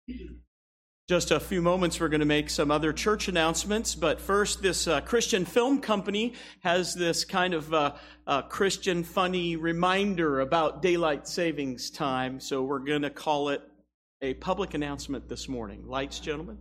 Just a few moments, we're going to make some other church announcements. But first, this Christian film company has this kind of Christian funny reminder about daylight savings time. So we're going to call it a public announcement this morning. Lights, gentlemen.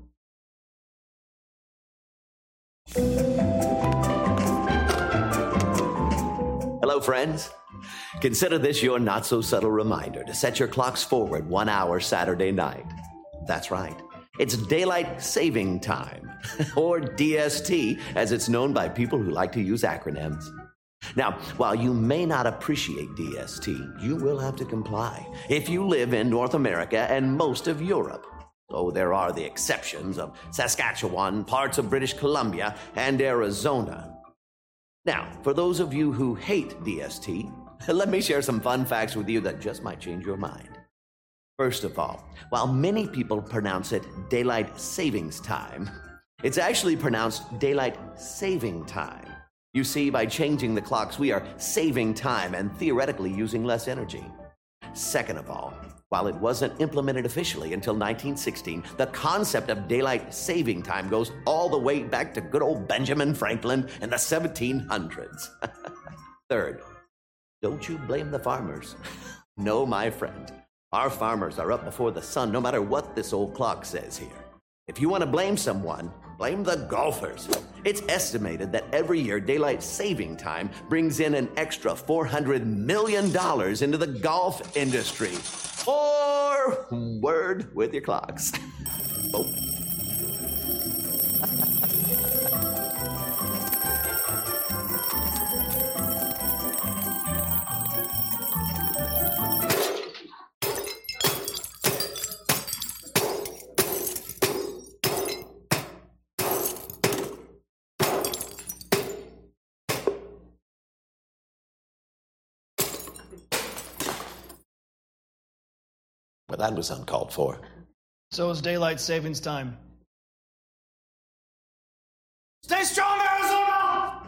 Hello, friends. Consider this your not-so-subtle reminder to set your clocks forward 1 hour Saturday night. That's right. It's Daylight Saving Time, or DST, as it's known by people who like to use acronyms. Now, while you may not appreciate DST, you will have to comply if you live in North America and most of Europe. Oh, there are the exceptions of Saskatchewan, parts of British Columbia, and Arizona. Now, for those of you who hate DST, let me share some fun facts with you that just might change your mind. First of all, while many people pronounce it Daylight Savings Time, it's actually pronounced Daylight Saving Time. You see, by changing the clocks, we are saving time and theoretically using less energy. Second of all, while it wasn't implemented officially until 1916, the concept of daylight saving time goes all the way back to good old Benjamin Franklin in the 1700s. Third, don't you blame the farmers. No, my friend. Our farmers are up before the sun, no matter what this old clock says here. If you want to blame someone, blame the golfers. It's estimated that every year daylight saving time brings in an extra $400 million into the golf industry. Forward with your clocks. Oh. Well, that was uncalled for. So is daylight savings time. Stay strong, Arizona!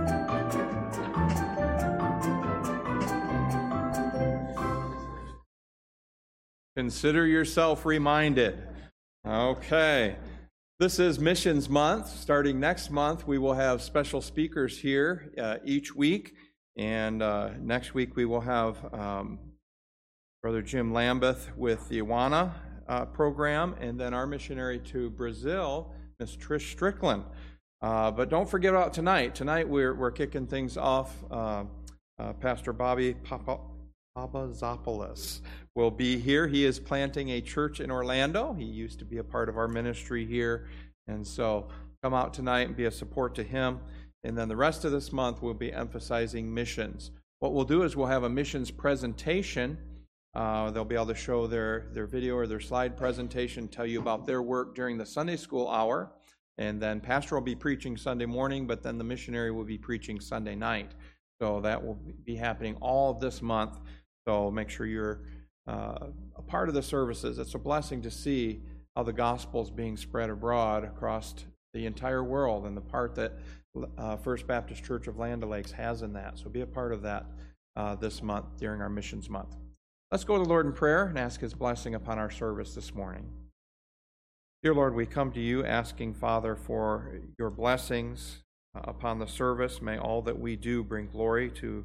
Consider yourself reminded. Okay. This is Missions Month. Starting next month, we will have special speakers here each week. And next week, we will have Brother Jim Lambeth with the Awana program, and then our missionary to Brazil, Miss Trish Strickland. But don't forget about tonight. Tonight we're kicking things off. Pastor Bobby Papazopoulos will be here. He is planting a church in Orlando. He used to be a part of our ministry here, and so come out tonight and be a support to him. And then the rest of this month we'll be emphasizing missions. What we'll do is we'll have a missions presentation. They'll be able to show their video or their slide presentation, tell you about their work during the Sunday school hour. And then pastor will be preaching Sunday morning, but then the missionary will be preaching Sunday night. So that will be happening all of this month. So make sure you're a part of the services. It's a blessing to see how the gospel is being spread abroad across the entire world and the part that First Baptist Church of Land O'Lakes has in that. So be a part of that this month during our missions month. Let's go to the Lord in prayer and ask His blessing upon our service this morning. Dear Lord, we come to you asking, Father, for your blessings upon the service. May all that we do bring glory to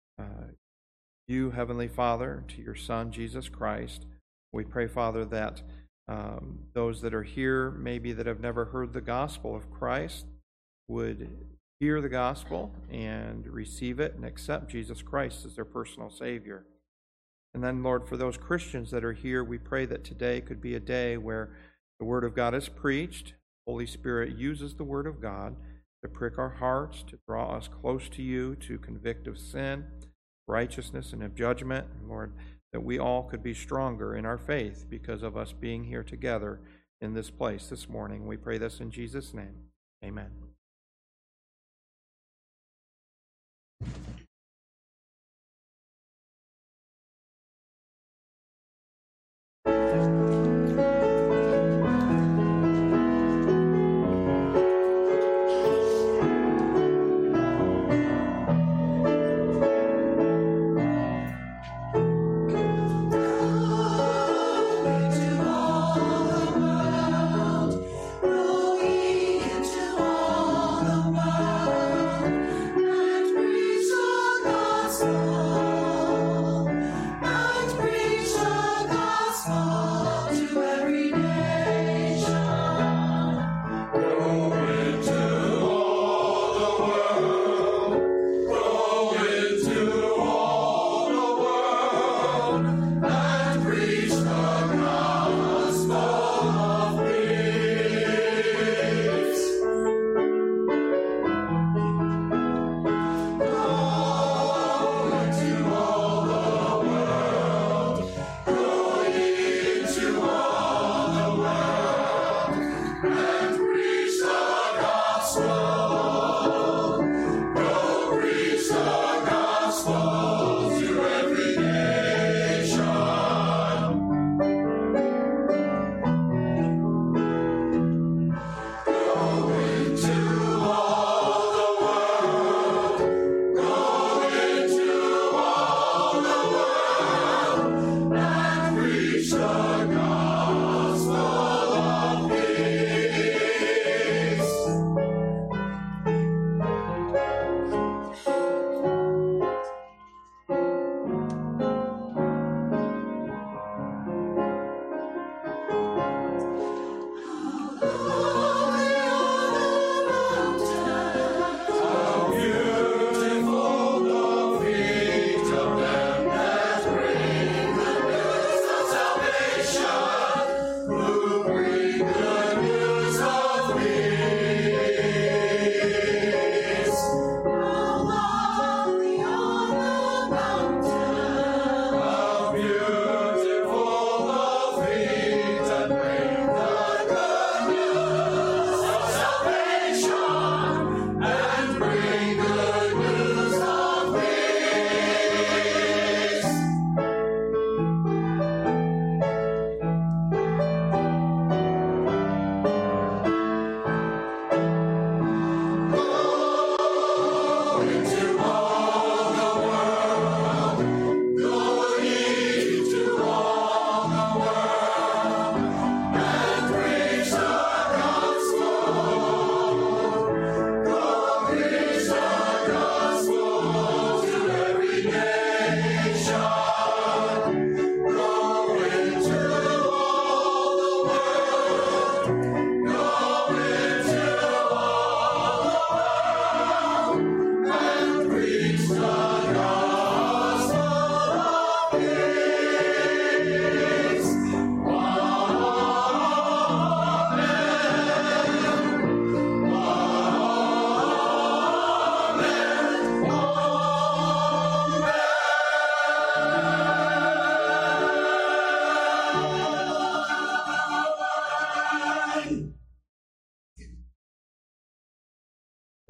you, Heavenly Father, to your Son, Jesus Christ. We pray, Father, that those that are here, maybe that have never heard the gospel of Christ, would hear the gospel and receive it and accept Jesus Christ as their personal Savior. And then, Lord, for those Christians that are here, we pray that today could be a day where the Word of God is preached. Holy Spirit uses the Word of God to prick our hearts, to draw us close to you, to convict of sin, righteousness, and of judgment. And Lord, that we all could be stronger in our faith because of us being here together in this place this morning. We pray this in Jesus' name. Amen. To all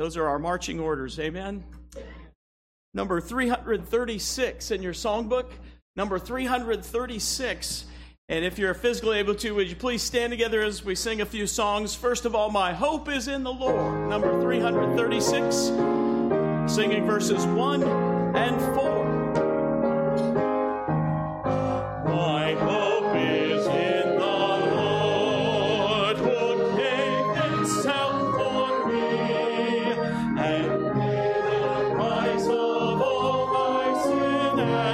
Those are our marching orders. Amen. Number 336 in your songbook. Number 336. And if you're physically able to, would you please stand together as we sing a few songs? First of all, My Hope is in the Lord. Number 336. Singing verses 1 and 4. My hope is in the Lord, who gave himself for me, and paid the price of all my sin at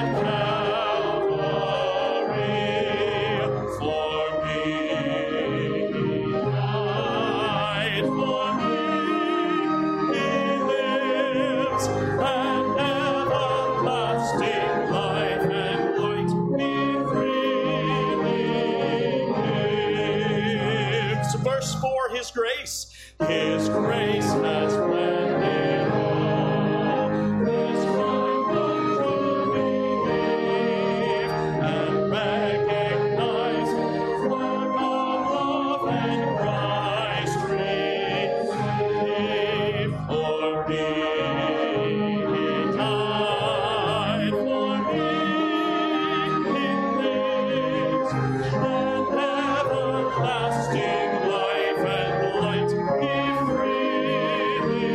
Calvary. For me, he died, for me he lives, and everlasting life and light he freely gives. Verse 4, His grace has blended all His kingdom to believe, and recognize flag of love and Christ receive. For me he died, for me he lives, and everlasting life and light he freely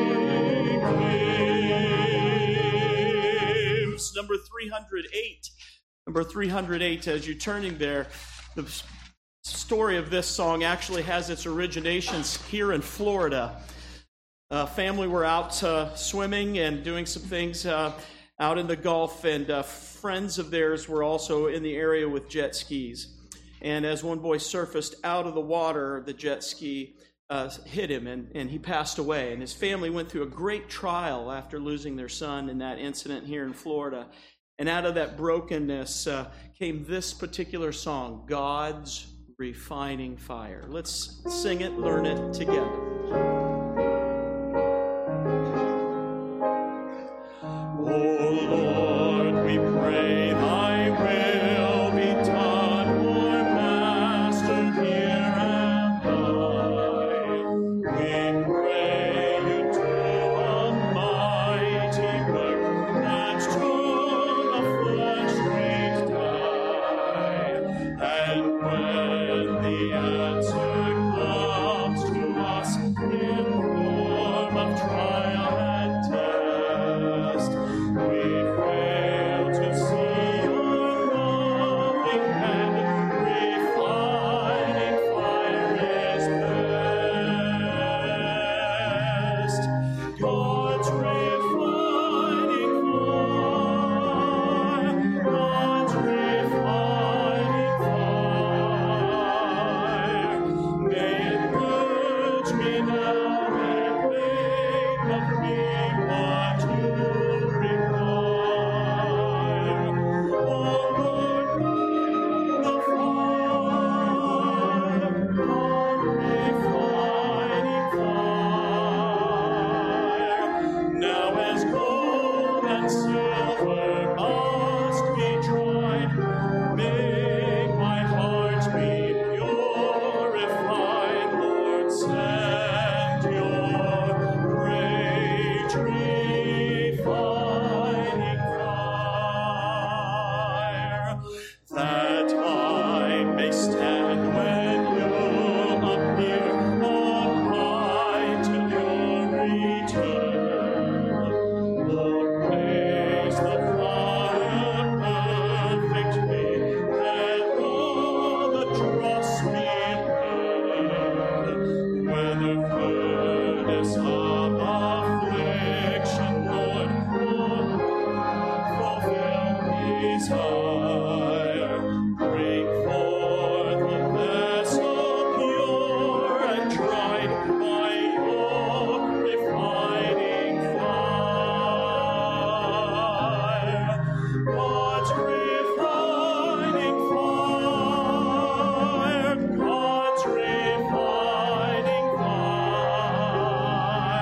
gives. Number 308. Number 308, as you're turning there, the story of this song actually has its originations here in Florida. Family were out swimming and doing some things out in the Gulf, and friends of theirs were also in the area with jet skis. And as one boy surfaced out of the water, the jet ski hit him, and he passed away. And his family went through a great trial after losing their son in that incident here in Florida. And out of that brokenness came this particular song, God's Refining Fire. Let's sing it, learn it together. Oh Lord, we pray thy will be done, Lord Master, here and high. We pray you do a mighty work that to the flesh we'd die. And when the answer comes to us in form of trial and test, we fail to see your loving hand. Refining fire is best. God's refining fire. God's refining fire. May it purge me now and make of me what you require. Oh Lord, bring the fire, God refining fire. Now as gold and silver must be tried, make my heart be purified. Lord, send your great refining fire, that I may stand when you appear on high till your return. Lord, raise the fire perfectly, that all the dross be burned. Whether furnace of affliction, Lord, fulfill desire. Bring forth a vessel pure and tried by your refining fire. God's refining fire. God's refining fire.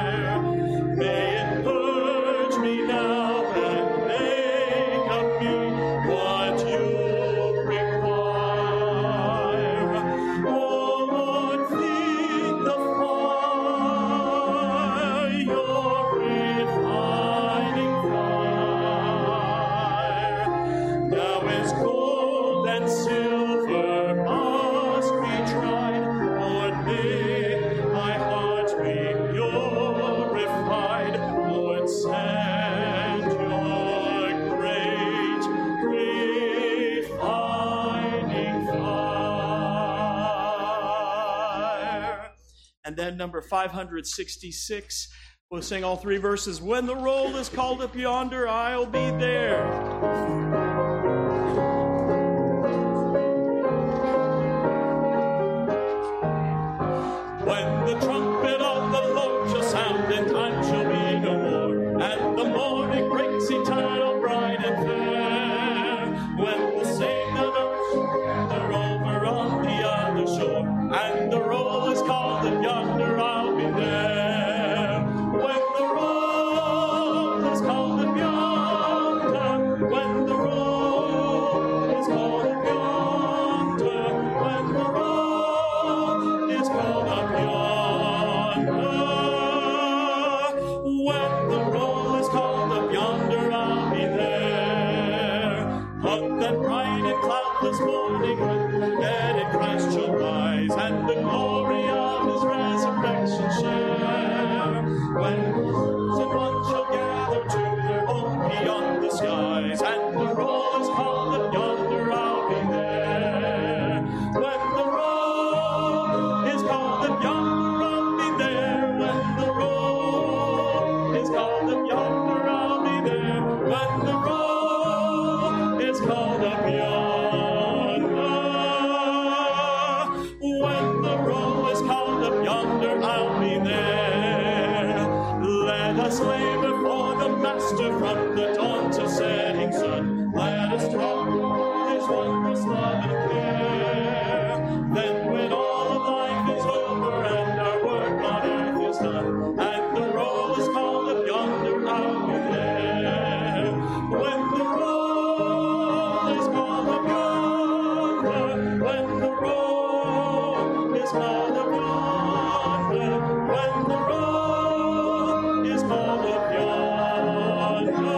And then number 566, we'll sing all three verses. When the roll is called up yonder, I'll be there. When the trumpet of the Lord shall sound, and time shall be no more, and the morning breaks eternal, bright and fair. When we'll sing the verse together over on the other shore, and the roll is called up yonder, I'll be there. When the roll is called up yonder, when the roll is called up yonder, when the roll is called up yonder, when the roll is called up yonder, I'll be there. On that bright and cloudless morning, when the dead in Christ shall rise, and the glory of his resurrection share. When birds and one shall gather to their home beyond the skies, and the roll is called up yonder, I'll be there. When the roll is called up yonder, I'll be there. When the roll is called up yonder, I'll be there. When the roll is called up yonder, when the roll is called up yonder, I'll be there. Let us labor for the Master from the dawn to setting sun. Let us talk his wondrous love and care. Then when all of life is over and our work on earth is done, and the roll is called up yonder, I'll be there. When the roll is called up yonder, when the roll is called up yonder, when the roll is called up yonder,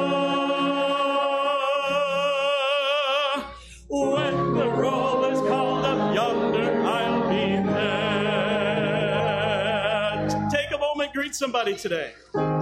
when the roll is called up yonder, I'll be there. Take a moment, greet somebody today.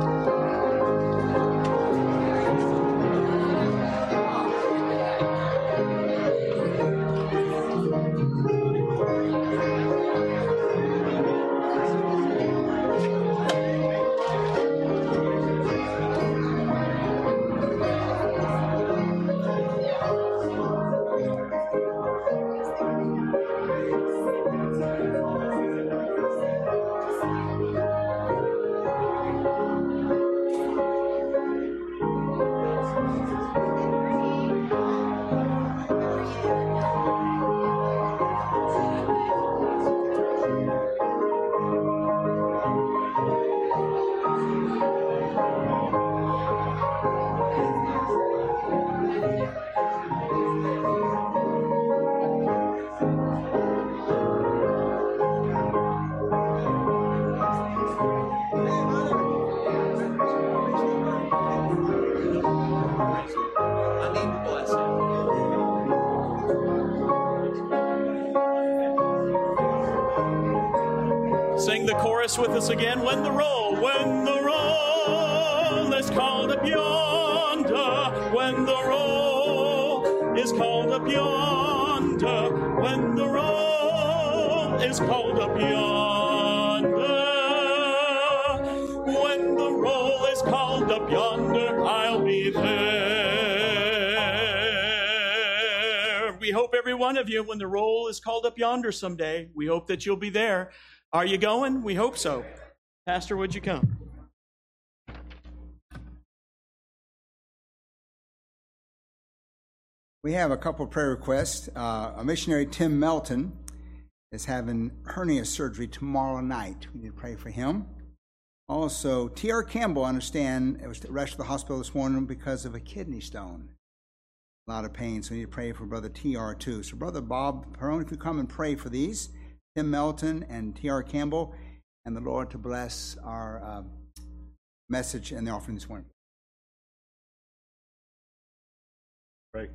Sing the chorus with us again. When the roll is called up yonder, when the roll is called up yonder, when the roll is called up yonder, when the roll is called up yonder, I'll be there. We hope every one of you, when the roll is called up yonder someday, we hope that you'll be there. Are you going? We hope so. Pastor, would you come? We have a couple of prayer requests. A missionary, Tim Melton, is having hernia surgery tomorrow night. We need to pray for him. Also, T.R. Campbell, I understand, was rushed to the hospital this morning because of a kidney stone. A lot of pain, so we need to pray for Brother T.R. too. So Brother Bob Perone, if you come and pray for these, Tim Melton and T.R. Campbell, and the Lord to bless our message and the offering this morning. Pray.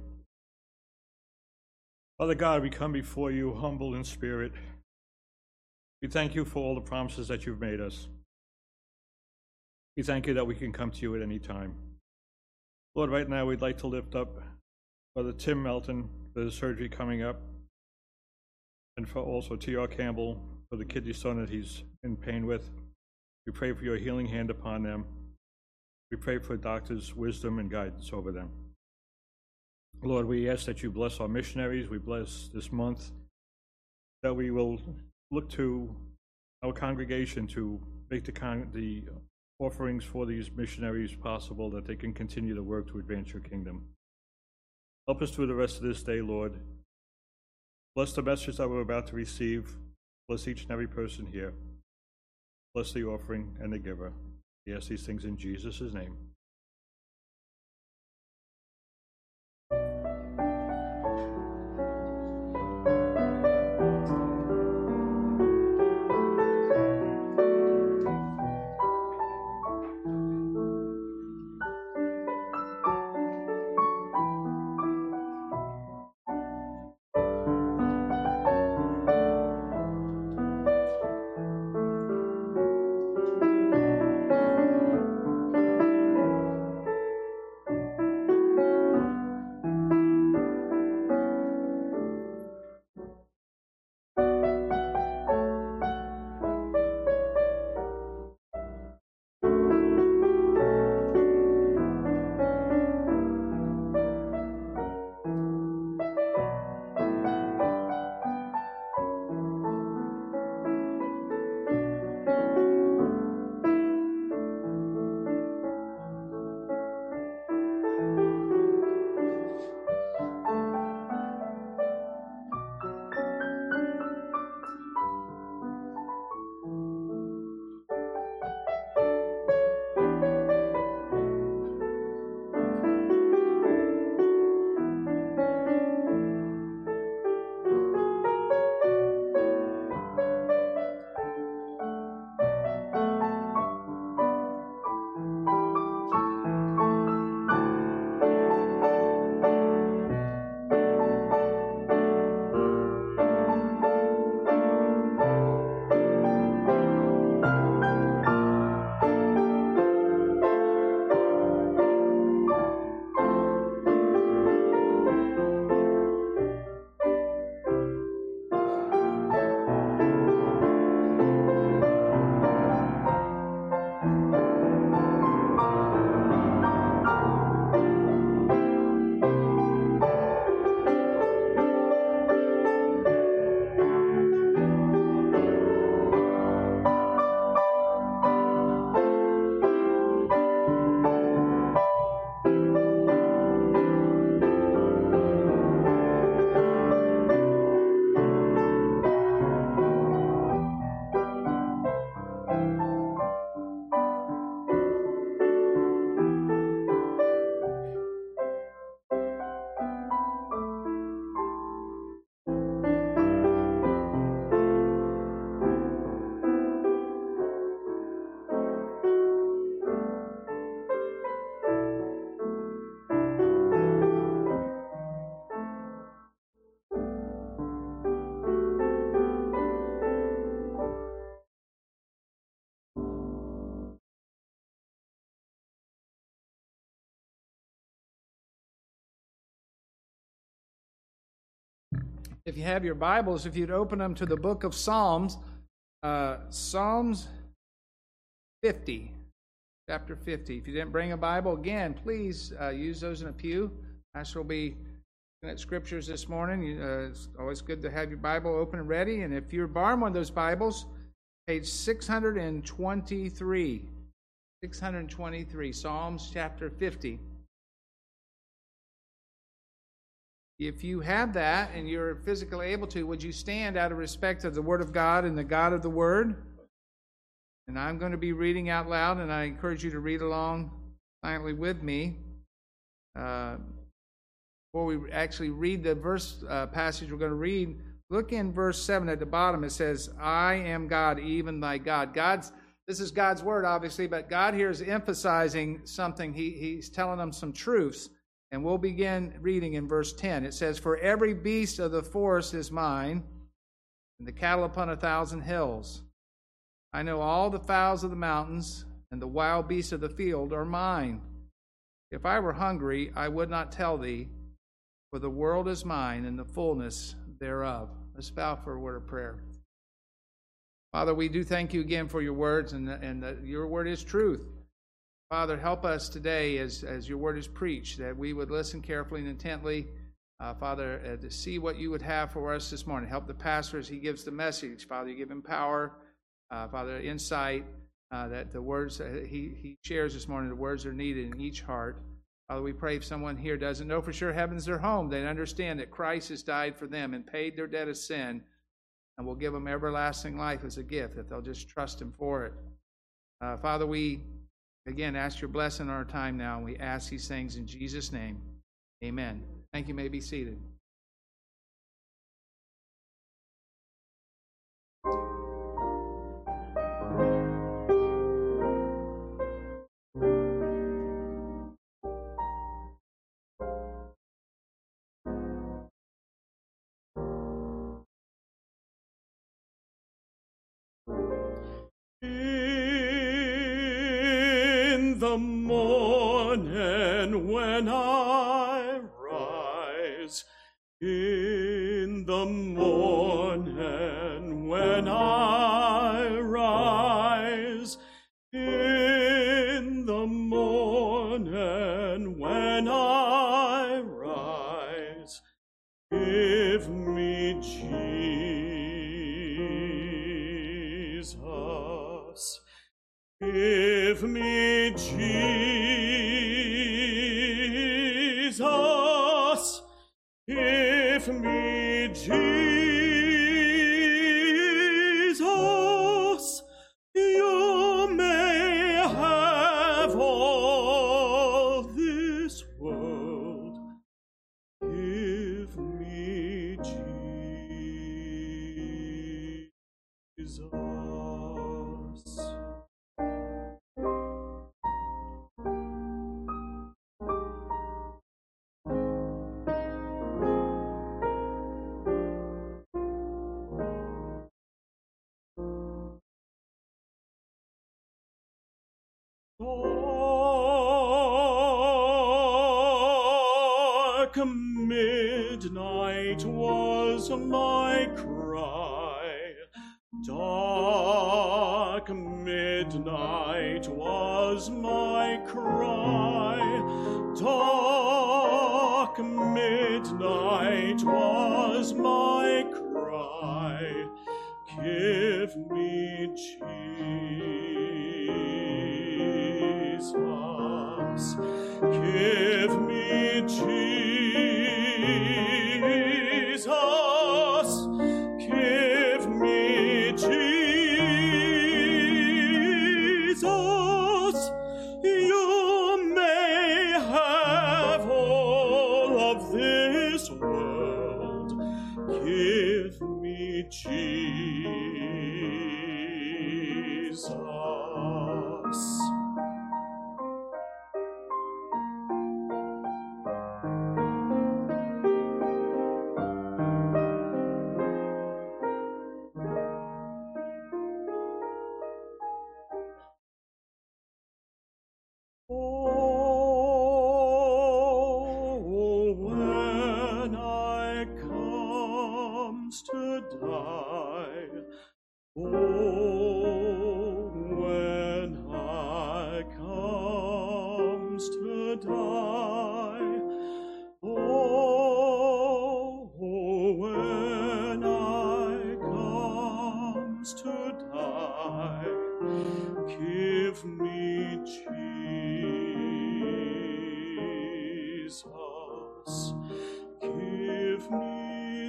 Father God, we come before you humble in spirit. We thank you for all the promises that you've made us. We thank you that we can come to you at any time. Lord, right now we'd like to lift up Brother Tim Melton for the surgery coming up, and for also T.R. Campbell for the kidney stone that he's in pain with. We pray for your healing hand upon them. We pray for doctors' wisdom and guidance over them. Lord, we ask that you bless our missionaries. We bless this month, that we will look to our congregation to make the offerings for these missionaries possible, that they can continue to work to advance your kingdom. Help us through the rest of this day, Lord. Bless the message that we're about to receive. Bless each and every person here. Bless the offering and the giver. We ask these things in Jesus' name. If you have your Bibles, if you'd open them to the book of Psalms, Psalms 50, chapter 50. If you didn't bring a Bible, again, please use those in a pew. Pastor will be looking at scriptures this morning. It's always good to have your Bible open and ready. And if you're borrowing one of those Bibles, page 623. 623, Psalms chapter 50. If you have that and you're physically able to, would you stand out of respect of the Word of God and the God of the Word? And I'm going to be reading out loud, and I encourage you to read along silently with me. Before we actually read the verse passage we're going to read, look in verse 7 at the bottom. It says, I am God, even thy God. This is God's Word, obviously, but God here is emphasizing something. He's telling them some truths. And we'll begin reading in verse 10. It says, For every beast of the forest is mine, and the cattle upon 1,000 hills. I know all the fowls of the mountains, and the wild beasts of the field are mine. If I were hungry, I would not tell thee, for the world is mine, and the fullness thereof. Let's bow for a word of prayer. Father, we do thank you again for your words, and your word is truth. Father, help us today as your word is preached, that we would listen carefully and intently, Father, to see what you would have for us this morning. Help the pastor as he gives the message. Father, you give him power, Father, insight, that the words that he shares this morning, the words are needed in each heart. Father, we pray if someone here doesn't know for sure heaven's their home, they understand that Christ has died for them and paid their debt of sin, and will give them everlasting life as a gift, that they'll just trust him for it. Father, we again ask your blessing on our time now, and we ask these things in Jesus' name. Amen. Thank you. You may be seated. In the morning when I rise, in the morning when I rise, in the morning when I rise, give me Jesus. Give me Jesus. Give me Jesus. You may have all this world. Give me Jesus. Dark midnight was my cry. Dark midnight was my cry. Dark midnight was my cry. Give me Jesus. Give me Jesus. Give me Jesus. You may have all of this world. Give me Jesus. Oh, when I comes to die, oh, when I comes to die, oh, when I comes to die, give me Jesus. Give me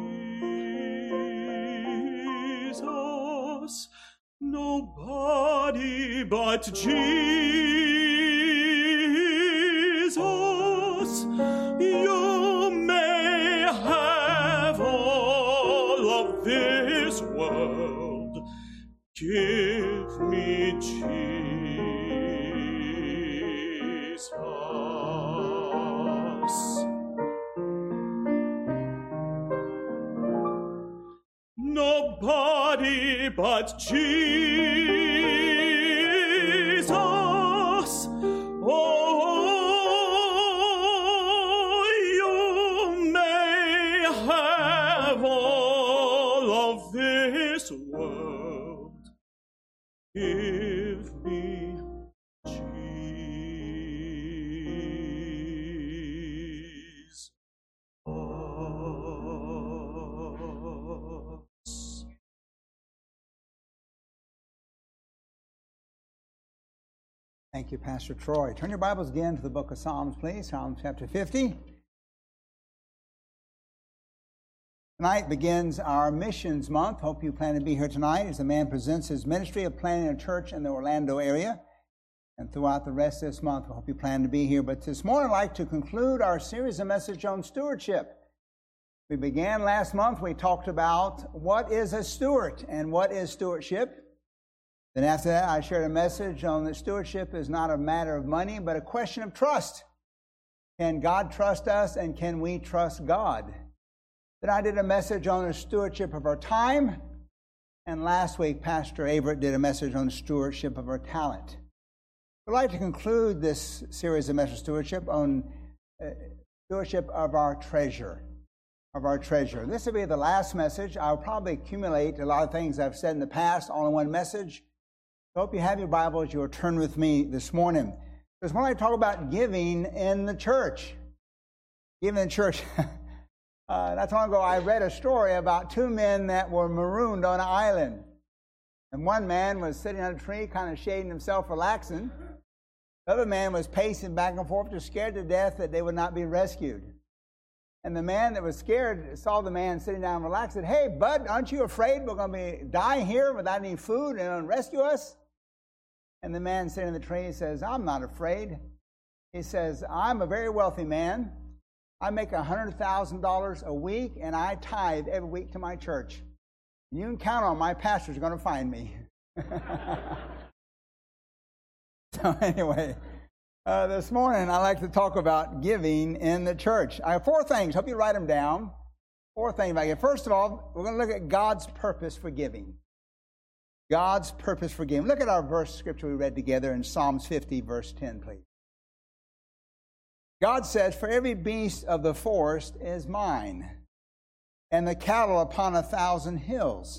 Jesus. Nobody but Jesus. You may have all of this world. Give me Jesus. Nobody but Jesus. Oh, you may have all of this world. Give me Jesus. Thank you, Pastor Troy. Turn your Bibles again to the book of Psalms, please. Psalm chapter 50. Tonight begins our missions month. Hope you plan to be here tonight as the man presents his ministry of planting a church in the Orlando area. And throughout the rest of this month, I hope you plan to be here. But this morning, I'd like to conclude our series of messages on stewardship. We began last month, we talked about what is a steward and what is stewardship. Then after that, I shared a message on that stewardship is not a matter of money, but a question of trust. Can God trust us, and can we trust God? Then I did a message on the stewardship of our time, and last week, Pastor Averett did a message on the stewardship of our talent. I'd like to conclude this series of messages stewardship on stewardship of our treasure. This will be the last message. I'll probably accumulate a lot of things I've said in the past all in one message. I hope you have your Bibles. You'll turn with me this morning. Because when I talk about giving in the church, not too long ago, I read a story about two men that were marooned on an island. And one man was sitting on a tree, kind of shading himself, relaxing. The other man was pacing back and forth, just scared to death that they would not be rescued. And the man that was scared saw the man sitting down relaxed, said, "Hey, bud, aren't you afraid we're going to die here without any food and rescue us?" And the man sitting in the tree says, "I'm not afraid." He says, "I'm a very wealthy man. I make $100,000 a week, and I tithe every week to my church. And you can count on my pastors are going to find me." So anyway, this morning I'd like to talk about giving in the church. I have four things. Hope you write them down. Four things about it. First of all, we're going to look at God's purpose for giving. God's purpose for giving. Look at our verse scripture we read together in Psalms 50, verse 10, please. God says, "For every beast of the forest is mine, and the cattle upon 1,000 hills.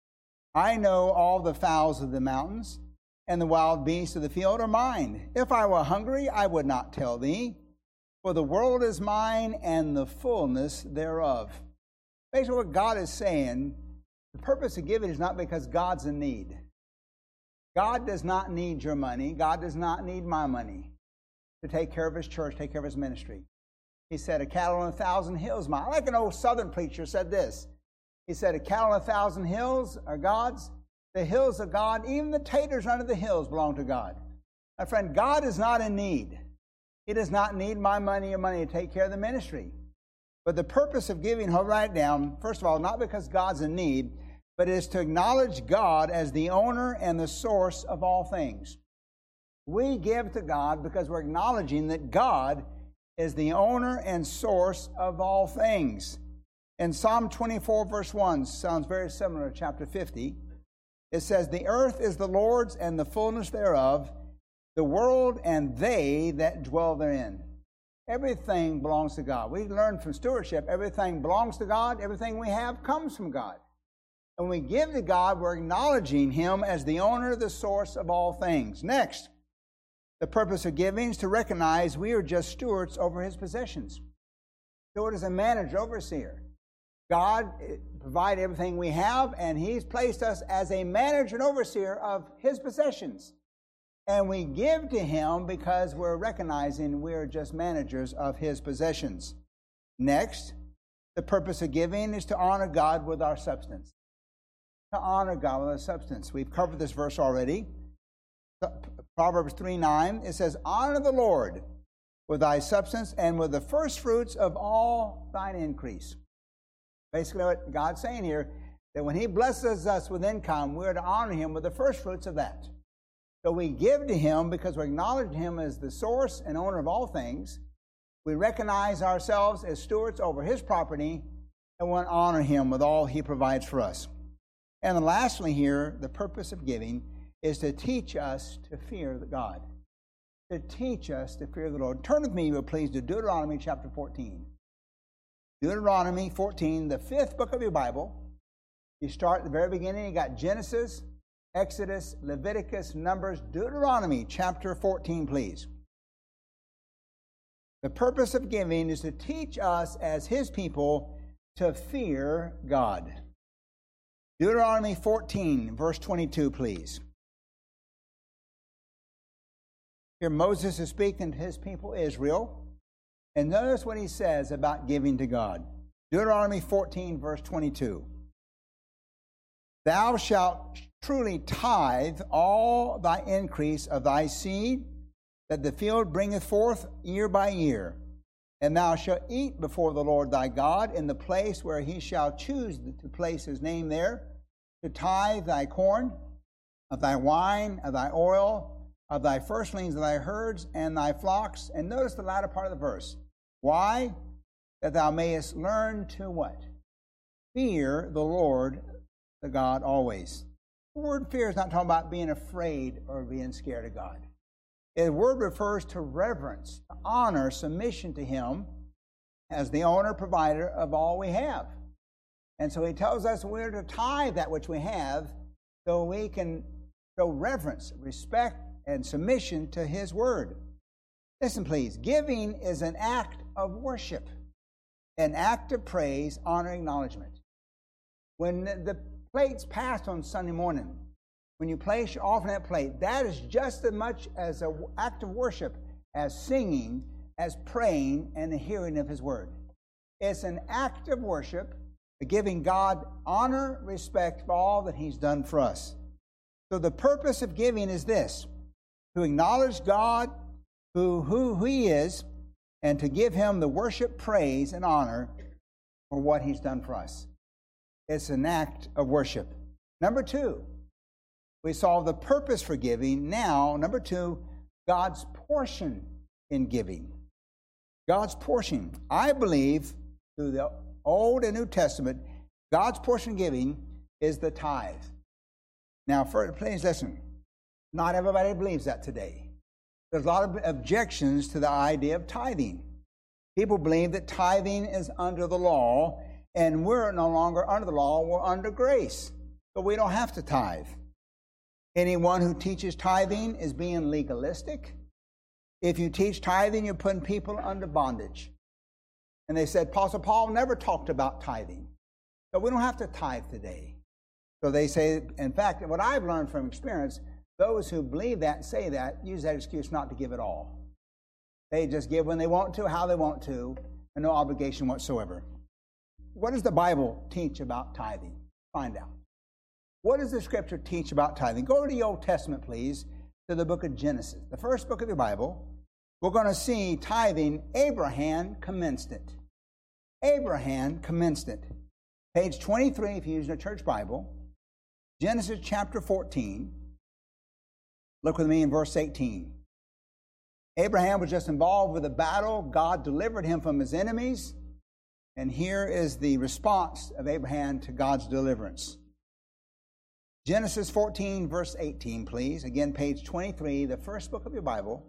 I know all the fowls of the mountains, and the wild beasts of the field are mine. If I were hungry, I would not tell thee, for the world is mine and the fullness thereof." Basically what God is saying, the purpose of giving is not because God's in need. God does not need your money. God does not need my money to take care of his church, take care of his ministry. He said, "A cattle on 1,000 hills mine." Like an old southern preacher said this. He said, "A cattle on 1,000 hills are God's. The hills of God, even the taters under the hills belong to God." My friend, God is not in need. He does not need my money or money to take care of the ministry. But the purpose of giving, I'll write it down, first of all, not because God's in need, but it is to acknowledge God as the owner and the source of all things. We give to God because we're acknowledging that God is the owner and source of all things. In Psalm 24, verse 1, sounds very similar to chapter 50. It says, "The earth is the Lord's and the fullness thereof, the world and they that dwell therein." Everything belongs to God. We learn from stewardship, everything belongs to God. Everything we have comes from God. And when we give to God, we're acknowledging him as the owner, the source of all things. Next, the purpose of giving is to recognize we are just stewards over his possessions. Steward is a manager, overseer. God provided everything we have, and he's placed us as a manager and overseer of his possessions. And we give to him because we're recognizing we're just managers of his possessions. Next, the purpose of giving is to honor God with our substance. To honor God with our substance. We've covered this verse already. Proverbs 3:9, it says, "Honor the Lord with thy substance and with the first fruits of all thine increase." Basically what God's saying here, that when he blesses us with income, we're to honor him with the first fruits of that. So we give to him because we acknowledge him as the source and owner of all things. We recognize ourselves as stewards over his property, and we want to honor him with all he provides for us. And then lastly here, the purpose of giving is to teach us to fear God. To teach us to fear the Lord. Turn with me, if you will, please, to Deuteronomy chapter 14. Deuteronomy 14, the fifth book of your Bible. You start at the very beginning, you got Genesis, Exodus, Leviticus, Numbers, Deuteronomy, chapter 14, please. The purpose of giving is to teach us as His people to fear God. Deuteronomy 14, verse 22, please. Here Moses is speaking to his people Israel, and notice what he says about giving to God. Deuteronomy 14, verse 22. Thou shalt truly tithe all thy increase of thy seed, that the field bringeth forth year by year. And thou shalt eat before the Lord thy God in the place where He shall choose to place His name there, to tithe thy corn, of thy wine, of thy oil, of thy firstlings of thy herds and thy flocks. And notice the latter part of the verse. Why? That thou mayest learn to what? Fear the Lord the God always. The word fear is not talking about being afraid or being scared of God. The word refers to reverence, honor, submission to Him as the owner, provider of all we have. And so He tells us we're to tithe that which we have so we can show reverence, respect, and submission to His word. Listen, please. Giving is an act of worship, an act of praise, honor, acknowledgement. When the plate's passed on Sunday morning, when you place your offering on that plate, that is just as much as an act of worship as singing, as praying, and the hearing of His word. It's an act of worship, giving God honor, respect for all that He's done for us. So the purpose of giving is this: to acknowledge God, who He is, and to give Him the worship, praise, and honor for what He's done for us. It's an act of worship. Number two, we saw the purpose for giving. Now, number two, God's portion in giving. God's portion. I believe through the Old and New Testament, God's portion in giving is the tithe. Now, please listen. Not everybody believes that today. There's a lot of objections to the idea of tithing. People believe that tithing is under the law, and we're no longer under the law, we're under grace. So we don't have to tithe. Anyone who teaches tithing is being legalistic. If you teach tithing, you're putting people under bondage. And they said, Apostle Paul never talked about tithing. So we don't have to tithe today. So they say, in fact, what I've learned from experience, those who believe that and say that use that excuse not to give at all. They just give when they want to, how they want to, and no obligation whatsoever. What does the Bible teach about tithing? Find out. What does the Scripture teach about tithing? Go to the Old Testament, please, to the book of Genesis, the first book of your Bible. We're going to see tithing. Abraham commenced it. Abraham commenced it. Page 23, if you're using a church Bible. Genesis chapter 14. Look with me in verse 18. Abraham was just involved with a battle. God delivered him from his enemies. And here is the response of Abraham to God's deliverance. Genesis 14, verse 18, please. Again, page 23, the first book of your Bible.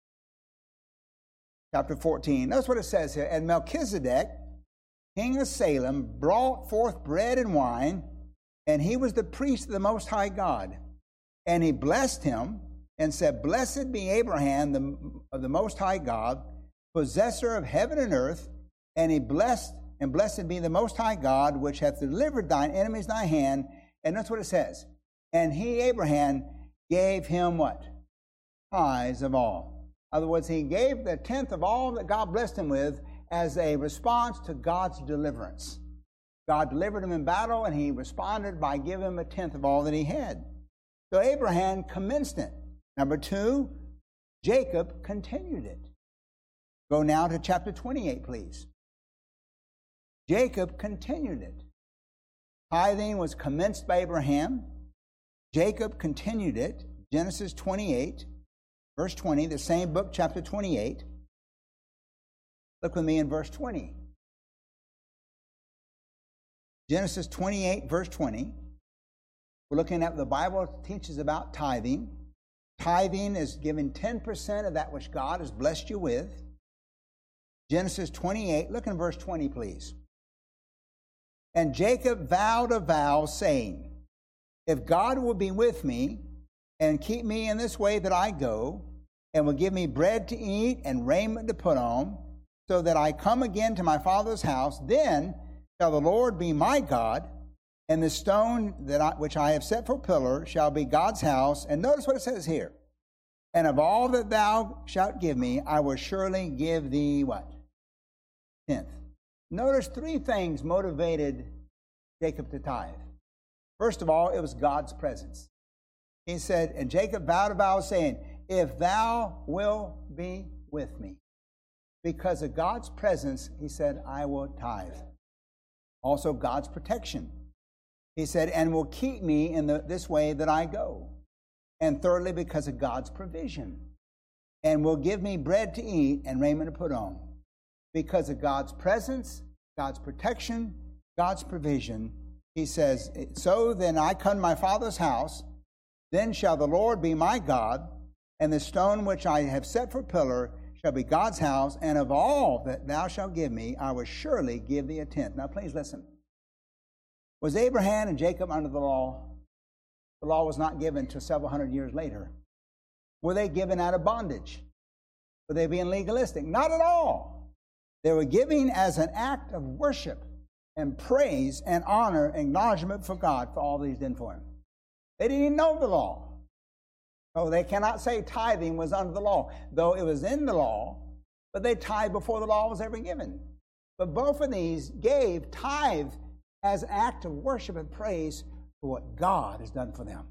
Chapter 14. Notice what it says here. And Melchizedek, king of Salem, brought forth bread and wine, and he was the priest of the Most High God. And he blessed him and said, Blessed be Abraham of the Most High God, possessor of heaven and earth. And he blessed, and blessed be the Most High God, which hath delivered thine enemies in thy hand. And that's what it says. And he, Abraham, gave him what? Tithes of all. In other words, he gave the tenth of all that God blessed him with as a response to God's deliverance. God delivered him in battle, and he responded by giving him a tenth of all that he had. So Abraham commenced it. Number two, Jacob continued it. Go now to chapter 28, please. Jacob continued it. Tithing was commenced by Abraham. Jacob continued it. Genesis 28, verse 20, the same book, chapter 28. Look with me in verse 20. Genesis 28, verse 20. We're looking at what the Bible teaches about tithing. Tithing is giving 10% of that which God has blessed you with. Genesis 28, look in verse 20, please. And Jacob vowed a vow, saying, If God will be with me and keep me in this way that I go, and will give me bread to eat and raiment to put on, so that I come again to my Father's house, then shall the Lord be my God, and the stone which I have set for pillar shall be God's house. And notice what it says here. And of all that thou shalt give me, I will surely give thee what? 10th. Notice 3 things motivated Jacob to tithe. First of all, it was God's presence. He said, and Jacob vowed a vow saying, if thou wilt be with me. Because of God's presence, he said, I will tithe. Also, God's protection. He said, and will keep me in this way that I go. And thirdly, because of God's provision. And will give me bread to eat and raiment to put on. Because of God's presence, God's protection, God's provision, he says, so then I come to my Father's house, then shall the Lord be my God, and the stone which I have set for pillar shall be God's house, and of all that thou shalt give me, I will surely give thee 1/10. Now please listen. Was Abraham and Jacob under the law? The law was not given until several hundred years later. Were they given out of bondage? Were they being legalistic? Not at all. They were giving as an act of worship and praise and honor and acknowledgement for God for all that he's done for him. They didn't even know the law. So they cannot say tithing was under the law, though it was in the law, but they tithed before the law was ever given. But both of these gave tithe as an act of worship and praise for what God has done for them.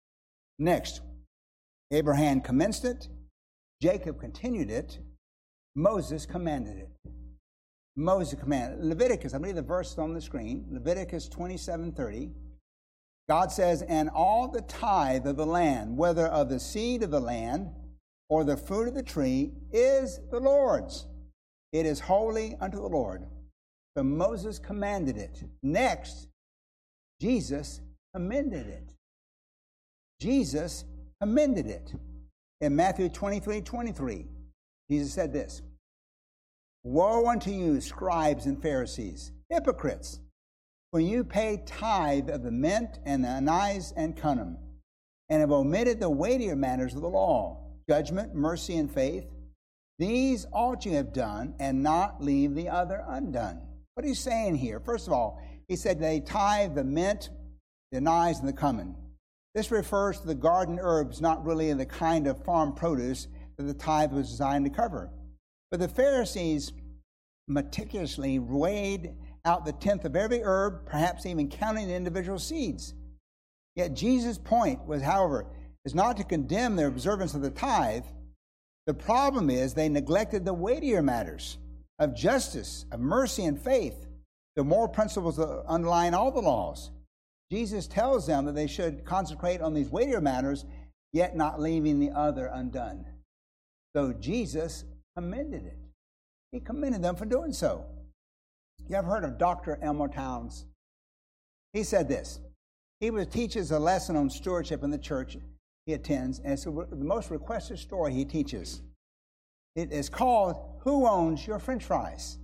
Next, Abraham commenced it, Jacob continued it, Moses commanded it. Moses commanded. Leviticus, I believe the verse is on the screen, Leviticus 27:30. God says, and all the tithe of the land, whether of the seed of the land or the fruit of the tree, is the Lord's. It is holy unto the Lord. So Moses commanded it. Next, Jesus commended it. Jesus commended it. In Matthew 23:23, Jesus said this, woe unto you, scribes and Pharisees, hypocrites! For you pay tithe of the mint and the anise and cumin, and have omitted the weightier matters of the law, judgment, mercy, and faith. These ought you have done, and not leave the other undone. What he's saying here, first of all, he said they tithe the mint, the anise, and the cumin. This refers to the garden herbs, not really the kind of farm produce that the tithe was designed to cover. But the Pharisees meticulously weighed out the 10th of every herb, perhaps even counting the individual seeds. Yet Jesus' point was, however, is not to condemn their observance of the tithe. The problem is they neglected the weightier matters of justice, of mercy, and faith, the moral principles that underline all the laws. Jesus tells them that they should concentrate on these weightier matters, yet not leaving the other undone. So Jesus commended it. He commended them for doing so. You ever heard of Dr. Elmer Towns? He said this. He teaches a lesson on stewardship in the church he attends, and it's the most requested story he teaches. It is called, Who Owns Your French Fries?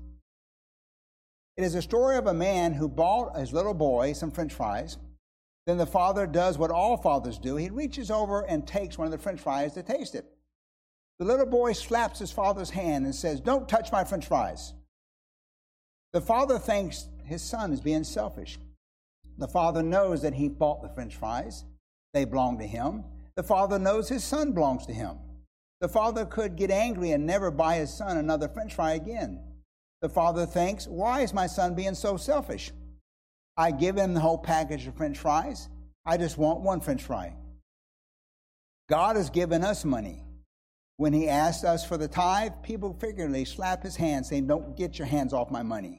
It is a story of a man who bought his little boy some French fries. Then the father does what all fathers do. He reaches over and takes one of the French fries to taste it. The little boy slaps his father's hand and says, don't touch my French fries. The father thinks his son is being selfish. The father knows that he bought the French fries. They belong to him. The father knows his son belongs to him. The father could get angry and never buy his son another French fry again. The father thinks, why is my son being so selfish? I give him the whole package of French fries. I just want one French fry. God has given us money. When he asked us for the tithe, people figuratively slap his hand saying, don't get your hands off my money.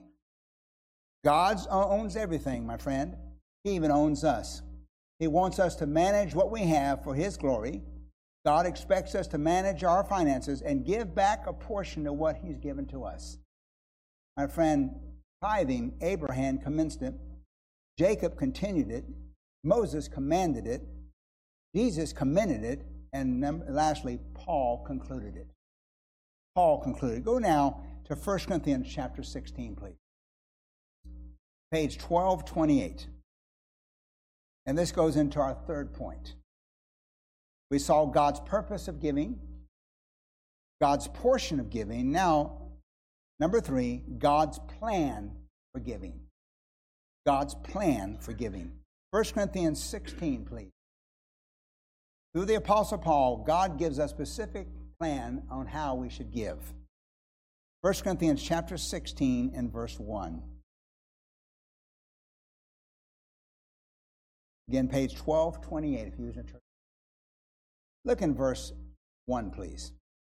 God owns everything, my friend. He even owns us. He wants us to manage what we have for his glory. God expects us to manage our finances and give back a portion of what he's given to us. My friend, tithing, Abraham commenced it. Jacob continued it. Moses commanded it. Jesus commended it. And lastly, Paul concluded it. Paul concluded. Go now to 1 Corinthians chapter 16, please. Page 1228. And this goes into our third point. We saw God's purpose of giving, God's portion of giving. Now, number 3, God's plan for giving. God's plan for giving. 1 Corinthians 16, please. Through the Apostle Paul, God gives a specific plan on how we should give. 1 Corinthians chapter 16 and verse 1. Again, page 1228 if you're using a church. Look in verse 1, please.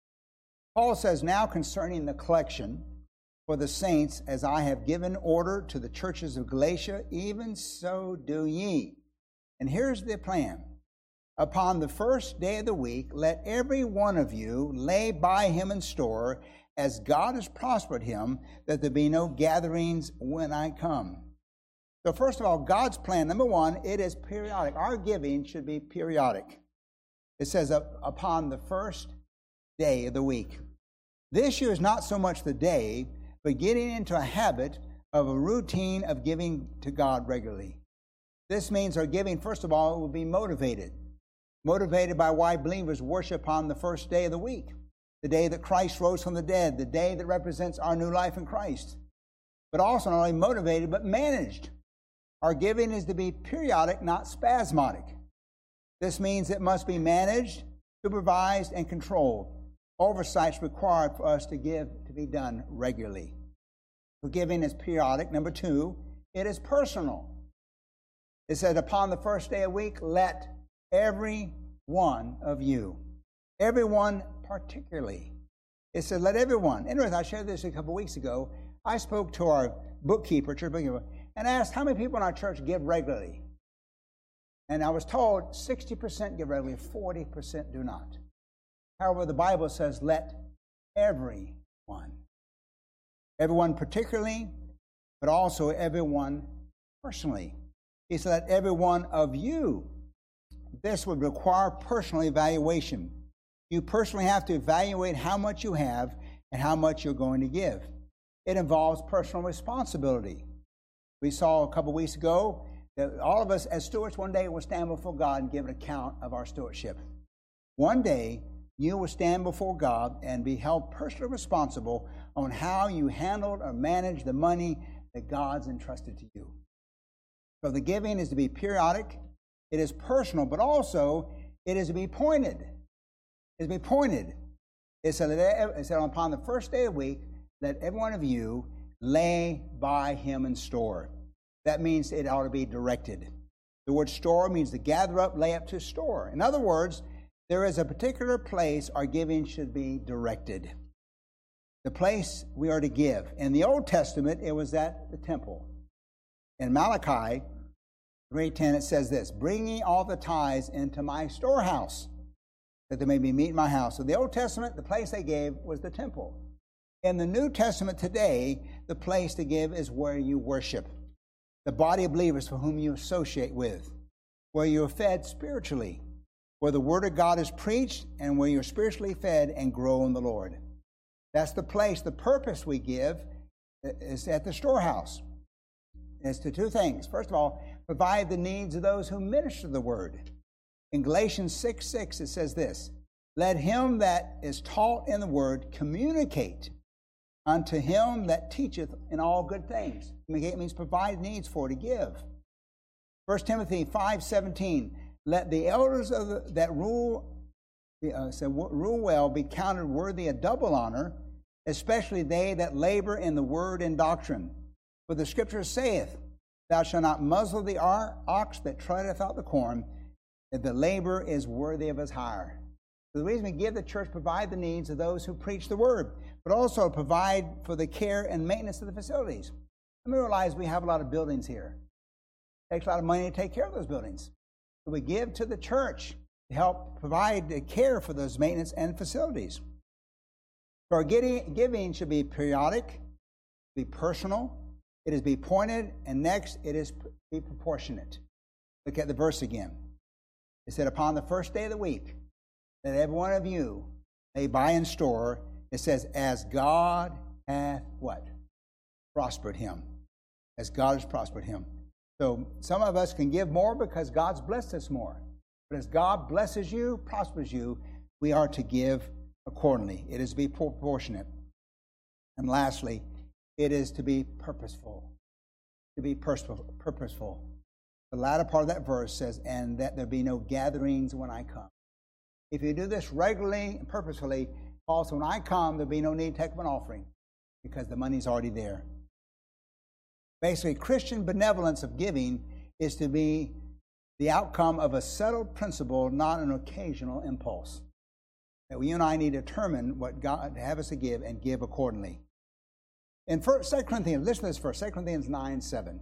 Paul says, now concerning the collection for the saints, as I have given order to the churches of Galatia, even so do ye. And here's the plan. Upon the first day of the week, let every one of you lay by him in store, as God has prospered him, that there be no gatherings when I come. So first of all, God's plan, number 1, it is periodic. Our giving should be periodic. It says upon the first day of the week. The issue is not so much the day, but getting into a habit of a routine of giving to God regularly. This means our giving, first of all, will be motivated. Motivated by why believers worship on the first day of the week, the day that Christ rose from the dead, the day that represents our new life in Christ. But also not only motivated, but managed. Our giving is to be periodic, not spasmodic. This means it must be managed, supervised, and controlled. Oversight is required for us to give to be done regularly. So giving is periodic. Number 2, it is personal. It said, upon the first day of the week, let every one of you. Everyone particularly. It said, let everyone. Interesting, I shared this a couple of weeks ago. I spoke to our bookkeeper, church bookkeeper, and asked how many people in our church give regularly. And I was told 60% give regularly, 40% do not. However, the Bible says, let everyone. Everyone particularly, but also everyone personally. He said, let every one of you. This would require personal evaluation. You personally have to evaluate how much you have and how much you're going to give. It involves personal responsibility. We saw a couple weeks ago that all of us as stewards one day will stand before God and give an account of our stewardship. One day, you will stand before God and be held personally responsible on how you handled or managed the money that God's entrusted to you. So the giving is to be periodic, it is personal, but also it is to be pointed. It is to be pointed. It said upon the first day of the week, let every one of you lay by him in store. That means it ought to be directed. The word store means to gather up, lay up, to store. In other words, there is a particular place our giving should be directed. The place we are to give. In the Old Testament, it was at the temple. In Malachi 3:10, it says this, bring ye all the tithes into my storehouse, that there may be meat in my house. So the Old Testament, the place they gave was the temple. In the New Testament today, the place to give is where you worship. The body of believers for whom you associate with, where you're fed spiritually, where the Word of God is preached, and where you're spiritually fed and grow in the Lord. That's the place. The purpose we give is at the storehouse. It's to 2 things. First of all, provide the needs of those who minister the Word. In Galatians 6:6, it says this, let him that is taught in the Word communicate unto him that teacheth in all good things. Communicate means provide needs for, to give. 1 Timothy 5:17, let the elders that rule well be counted worthy of double honor, especially they that labor in the word and doctrine. For the Scripture saith, thou shalt not muzzle the ox that treadeth out the corn, that the labor is worthy of his hire. So the reason we give the church, provide the needs of those who preach the word, but also provide for the care and maintenance of the facilities. And we realize we have a lot of buildings here. It takes a lot of money to take care of those buildings. So we give to the church to help provide the care for those maintenance and facilities. So our giving should be periodic, be personal, it is be pointed, and next it is be proportionate. Look at the verse again. It said, upon the first day of the week, that every one of you may buy in store. It says, as God hath what? Prospered him. As God has prospered him. So some of us can give more because God's blessed us more. But as God blesses you, prospers you, we are to give accordingly. It is to be proportionate. And lastly, it is to be purposeful. To be purposeful. The latter part of that verse says, and that there be no gatherings when I come. If you do this regularly and purposefully, Paul said, when I come, there'll be no need to take up an offering because the money's already there. Basically, Christian benevolence of giving is to be the outcome of a settled principle, not an occasional impulse. That you and I need to determine what God have us to give and give accordingly. In 2 Corinthians, listen to this verse, 2 Corinthians 9:7.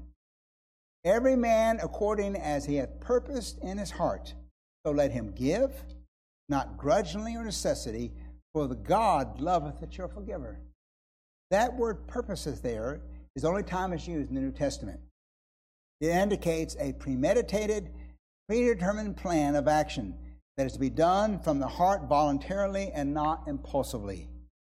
Every man according as he hath purposed in his heart, so let him give, not grudgingly or necessity, for the God loveth a cheerful giver. That word purposes there is the only time it's used in the New Testament. It indicates a premeditated, predetermined plan of action that is to be done from the heart voluntarily and not impulsively.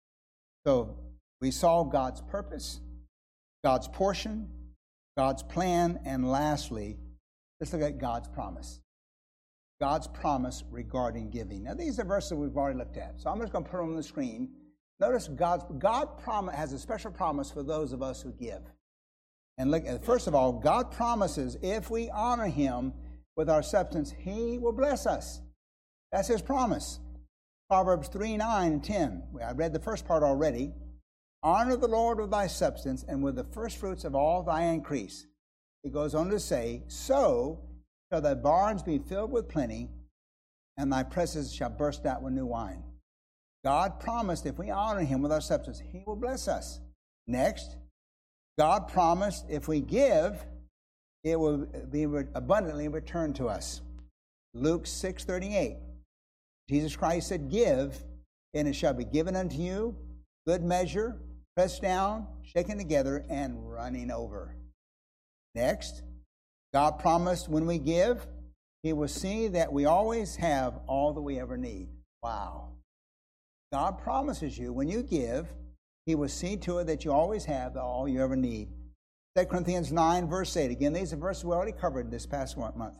So we saw God's purpose, God's portion, God's plan, and lastly, let's look at God's promise. God's promise regarding giving. Now, these are verses we've already looked at, so I'm just going to put them on the screen. Notice God has a special promise for those of us who give. And look, first of all, God promises if we honor Him with our substance, He will bless us. That's His promise. Proverbs 3:9 and 10. I read the first part already. Honor the Lord with thy substance and with the first fruits of all thy increase. He goes on to say, so shall thy barns be filled with plenty, and thy presses shall burst out with new wine. God promised if we honor Him with our substance, He will bless us. Next, God promised if we give, it will be abundantly returned to us. Luke 6:38. Jesus Christ said, give, and it shall be given unto you, good measure, pressed down, shaken together, and running over. Next, God promised when we give, He will see that we always have all that we ever need. Wow. God promises you when you give, He will see to it that you always have all you ever need. 2 Corinthians 9, verse 8. Again, these are verses we already covered this past month.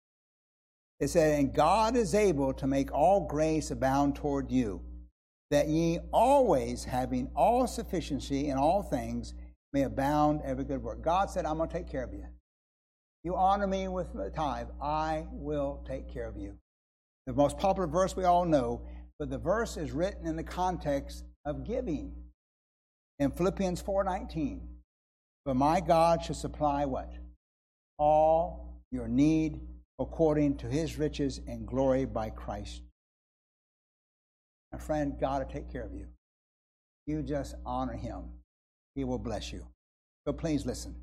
It said, and God is able to make all grace abound toward you, that ye always, having all sufficiency in all things, may abound every good work. God said, I'm going to take care of you. You honor me with the tithe, I will take care of you. The most popular verse we all know, but the verse is written in the context of giving. In Philippians 4:19, but my God shall supply what? All your need according to His riches and glory by Christ. My friend, God will take care of you. You just honor Him. He will bless you. So please listen.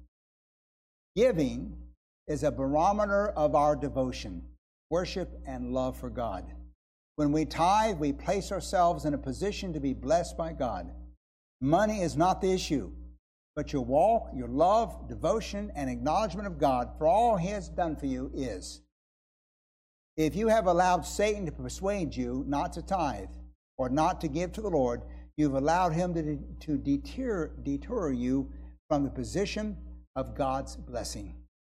Giving is a barometer of our devotion, worship, and love for God. When we tithe, we place ourselves in a position to be blessed by God. Money is not the issue, but your walk, your love, devotion, and acknowledgement of God for all He has done for you is. If you have allowed Satan to persuade you not to tithe or not to give to the Lord, you've allowed him to detour you from the position of God's blessing.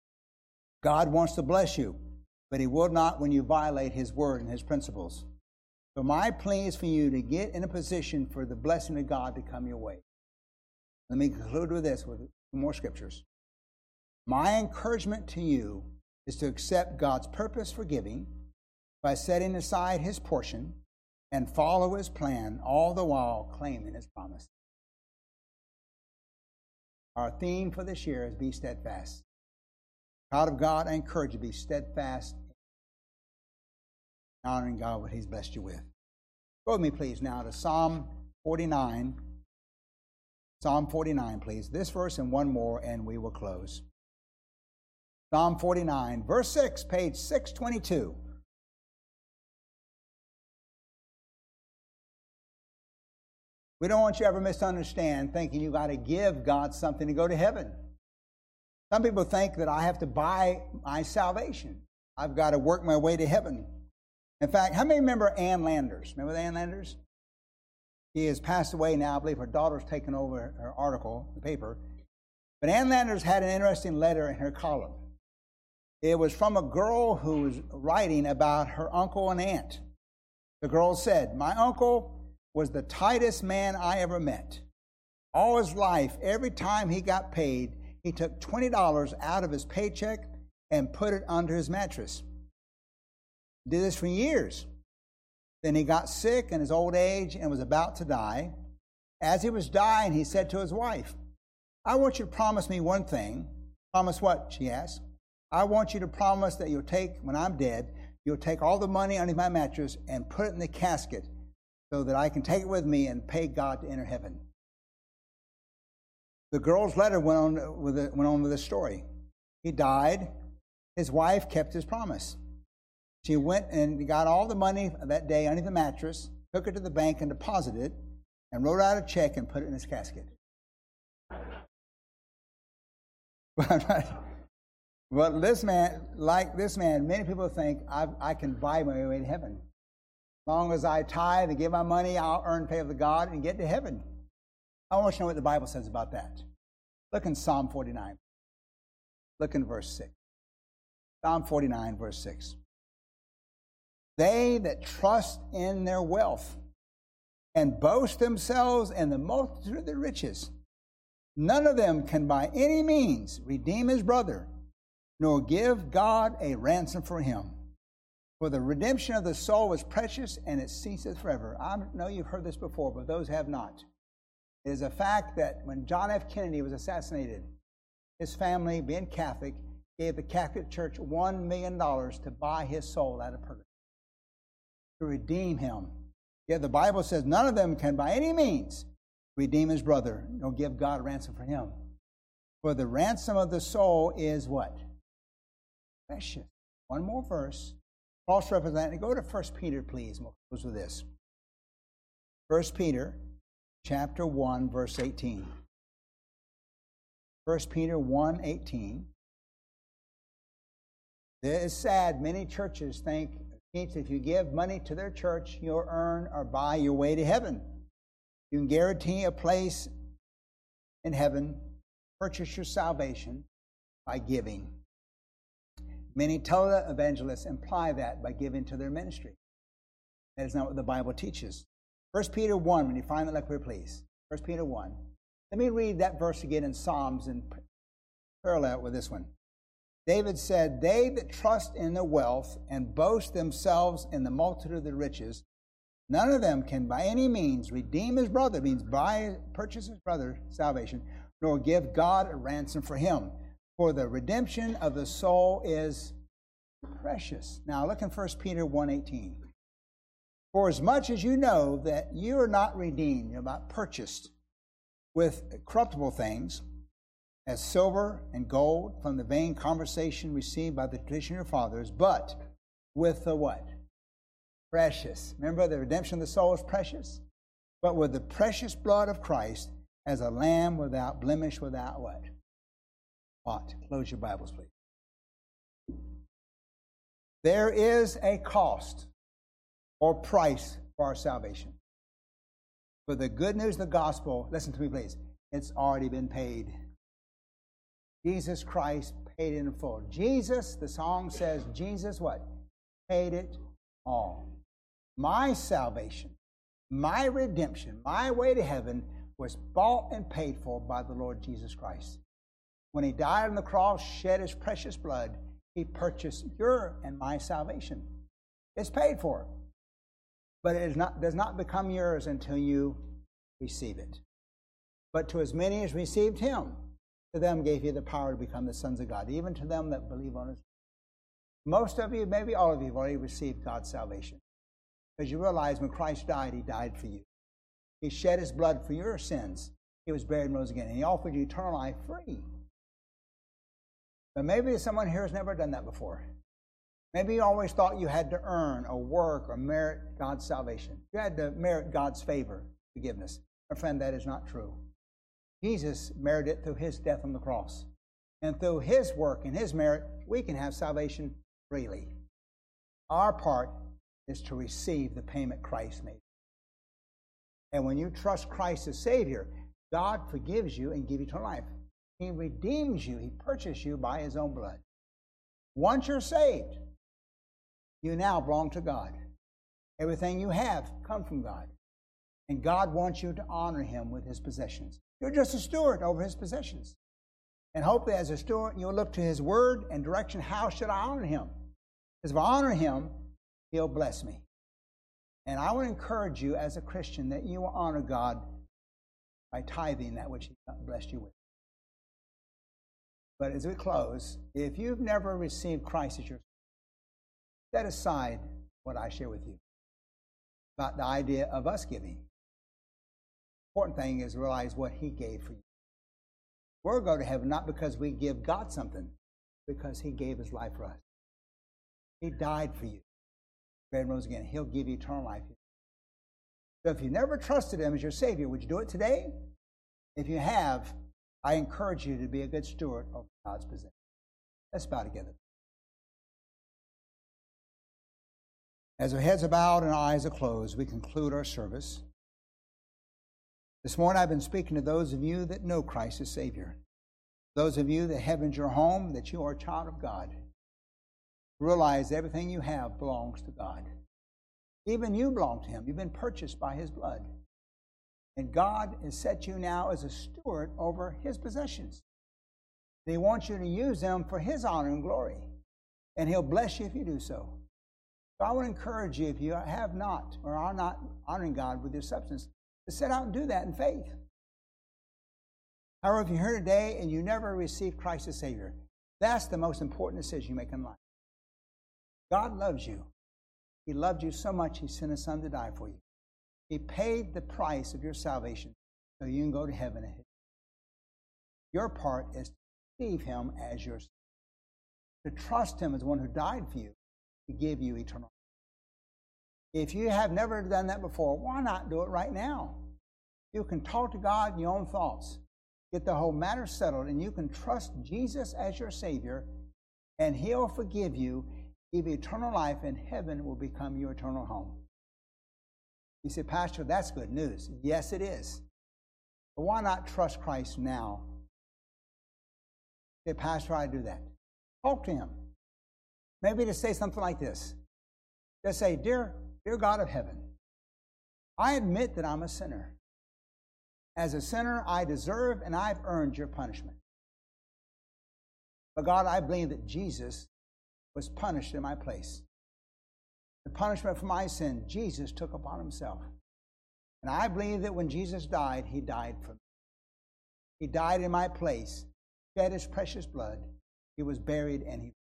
God wants to bless you, but He will not when you violate His word and His principles. So my plea is for you to get in a position for the blessing of God to come your way. Let me conclude with this, with more scriptures. My encouragement to you is to accept God's purpose for giving by setting aside His portion and follow His plan, all the while claiming His promise. Our theme for this year is be steadfast. Child of God, I encourage you to be steadfast, honoring God what He's blessed you with. Go with me, please, now to Psalm 49. Psalm 49, please. This verse and one more, and we will close. Psalm 49, verse 6, page 622. We don't want you to ever misunderstand thinking you got to give God something to go to heaven. Some people think that I have to buy my salvation. I've got to work my way to heaven. In fact, how many remember Ann Landers? Remember Ann Landers? She has passed away now. I believe her daughter's taken over her article, the paper. But Ann Landers had an interesting letter in her column. It was from a girl who was writing about her uncle and aunt. The girl said, "My uncle was the tightest man I ever met. All his life, every time he got paid, he took $20 out of his paycheck and put it under his mattress. Did this for years. Then he got sick in his old age and was about to die. As he was dying, he said to his wife, 'I want you to promise me one thing.' 'Promise what?' she asked. 'I want you to promise that you'll take, when I'm dead, you'll take all the money underneath my mattress and put it in the casket so that I can take it with me and pay God to enter heaven.'" The girl's letter went on with this story. He died. His wife kept his promise. She went and got all the money that day underneath the mattress, took it to the bank and deposited it, and wrote out a check and put it in his casket. But this man, many people think I can buy my way to heaven. As long as I tithe and give my money, I'll earn favor of God and get to heaven. I want you to know what the Bible says about that. Look in Psalm 49. Look in verse 6. Psalm 49, verse 6. "They that trust in their wealth and boast themselves in the multitude of their riches, none of them can by any means redeem his brother, nor give God a ransom for him. For the redemption of the soul is precious, and it ceaseth forever." I know you've heard this before, but those have not. It is a fact that when John F. Kennedy was assassinated, his family, being Catholic, gave the Catholic Church $1 million to buy his soul out of purgatory, to redeem him. Yet the Bible says none of them can by any means redeem his brother, nor give God a ransom for him. For the ransom of the soul is what? Precious. One more verse. Cross-represented. Go to 1 Peter, please, and we'll close with this. 1 Peter chapter 1, verse 18. 1 Peter 1:18. It is sad. Many churches think if you give money to their church, you'll earn or buy your way to heaven. You can guarantee a place in heaven, purchase your salvation by giving. Many televangelists imply that by giving to their ministry. That is not what the Bible teaches. 1 Peter 1, when you find that, look here, please. 1 Peter 1. Let me read that verse again in Psalms and parallel with this one. David said, "They that trust in their wealth and boast themselves in the multitude of their riches, none of them can by any means redeem his brother," means purchase his brother's salvation, "nor give God a ransom for him. For the redemption of the soul is precious." Now look in 1 Peter 1:18. "For as much as you know that you are not redeemed," you're not purchased, "with corruptible things, as silver and gold from the vain conversation received by the tradition of your fathers, but with the" what? Precious. Remember, the redemption of the soul is precious. "But with the precious blood of Christ, as a lamb without blemish, without" what? What? Close your Bibles, please. There is a cost or price for our salvation. For the good news of the gospel, listen to me, please, it's already been paid. Jesus Christ paid it in full. Jesus, the song says, Jesus what? Paid it all. My salvation, my redemption, my way to heaven was bought and paid for by the Lord Jesus Christ. When he died on the cross, shed his precious blood, he purchased your and my salvation. It's paid for. But it does not become yours until you receive it. But to as many as received him, to them gave he the power to become the sons of God, even to them that believe on his name. Most of you, maybe all of you, have already received God's salvation. Because you realize when Christ died, he died for you. He shed his blood for your sins. He was buried and rose again. And he offered you eternal life free. But maybe someone here has never done that before. Maybe you always thought you had to earn or work or merit God's salvation. You had to merit God's favor, forgiveness. My friend, that is not true. Jesus merited it through his death on the cross. And through his work and his merit, we can have salvation freely. Our part is to receive the payment Christ made. And when you trust Christ as Savior, God forgives you and gives you eternal life. He redeems you. He purchased you by his own blood. Once you're saved, you now belong to God. Everything you have comes from God. And God wants you to honor him with his possessions. You're just a steward over his possessions. And hopefully as a steward, you'll look to his word and direction. How should I honor him? Because if I honor him, he'll bless me. And I want to encourage you as a Christian that you will honor God by tithing that which he blessed you with. But as we close, if you've never received Christ as your Savior, set aside what I share with you about the idea of us giving. The important thing is realize what he gave for you. We'll go to heaven not because we give God something, because he gave his life for us. He died for you. And rose again. He'll give you eternal life. So if you never trusted him as your Savior, would you do it today? If you have, I encourage you to be a good steward of God's possession. Let's bow together. As our heads are bowed and our eyes are closed, we conclude our service. This morning I've been speaking to those of you that know Christ as Savior. Those of you that heaven's your home, that you are a child of God. Realize everything you have belongs to God. Even you belong to him. You've been purchased by his blood. And God has set you now as a steward over his possessions. He wants you to use them for his honor and glory. And he'll bless you if you do so. So I want to encourage you, if you have not or are not honoring God with your substance, to set out and do that in faith. However, if you're here today and you never received Christ as Savior, that's the most important decision you make in life. God loves you. He loved you so much, he sent his son to die for you. He paid the price of your salvation so you can go to heaven. Your part is to receive him as your Savior, to trust him as one who died for you, to give you eternal life. If you have never done that before, why not do it right now? You can talk to God in your own thoughts, get the whole matter settled, and you can trust Jesus as your Savior, and he'll forgive you, give you eternal life, and heaven will become your eternal home. You say, Pastor, that's good news. Yes, it is. But why not trust Christ now? You say, Pastor, I do that. Talk to him. Maybe to say something like this. Just say, Dear God of heaven, I admit that I'm a sinner. As a sinner, I deserve and I've earned your punishment. But God, I believe that Jesus was punished in my place. The punishment for my sin, Jesus took upon himself. And I believe that when Jesus died, he died for me. He died in my place, shed his precious blood. He was buried and he.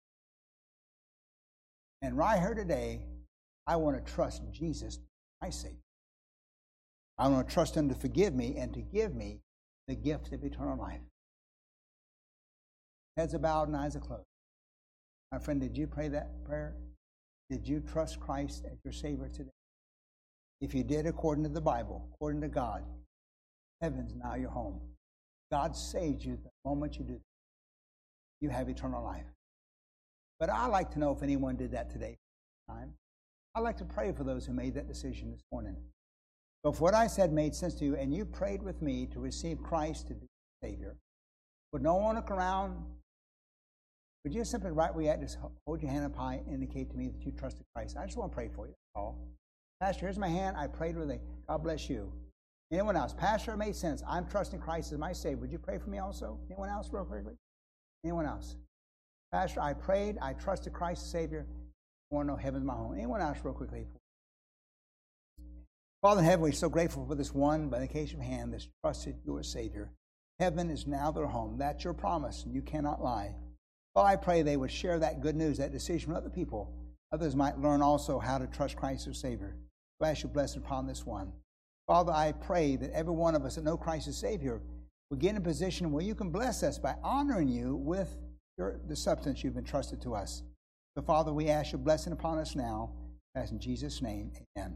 And right here today, I want to trust Jesus, my Savior. I want to trust him to forgive me and to give me the gift of eternal life. Heads are bowed and eyes are closed. My friend, did you pray that prayer? Did you trust Christ as your Savior today? If you did, according to the Bible, according to God, heaven's now your home. God saved you the moment you do that. You have eternal life. But I'd like to know if anyone did that today. I'd like to pray for those who made that decision this morning. So if what I said made sense to you and you prayed with me to receive Christ to be your Savior, would no one look around? Would you simply right where you at, just hold your hand up high and indicate to me that you trusted Christ? I just want to pray for you. That's all. Pastor, here's my hand. I prayed with it. God bless you. Anyone else? Pastor, it made sense. I'm trusting Christ as my Savior. Would you pray for me also? Anyone else real quickly? Anyone else? Pastor, I prayed. I trusted Christ as Savior. I want to know heaven's my home. Anyone else real quickly? Father in heaven, we're so grateful for this one by the occasion of hand that's trusted you as Savior. Heaven is now their home. That's your promise, and you cannot lie. Well, I pray they would share that good news, that decision with other people. Others might learn also how to trust Christ as Savior. So I ask you blessing upon this one. Father, I pray that every one of us that know Christ as Savior will get in a position where you can bless us by honoring you with the substance you've entrusted to us. So, Father, we ask your blessing upon us now. As in Jesus' name, amen.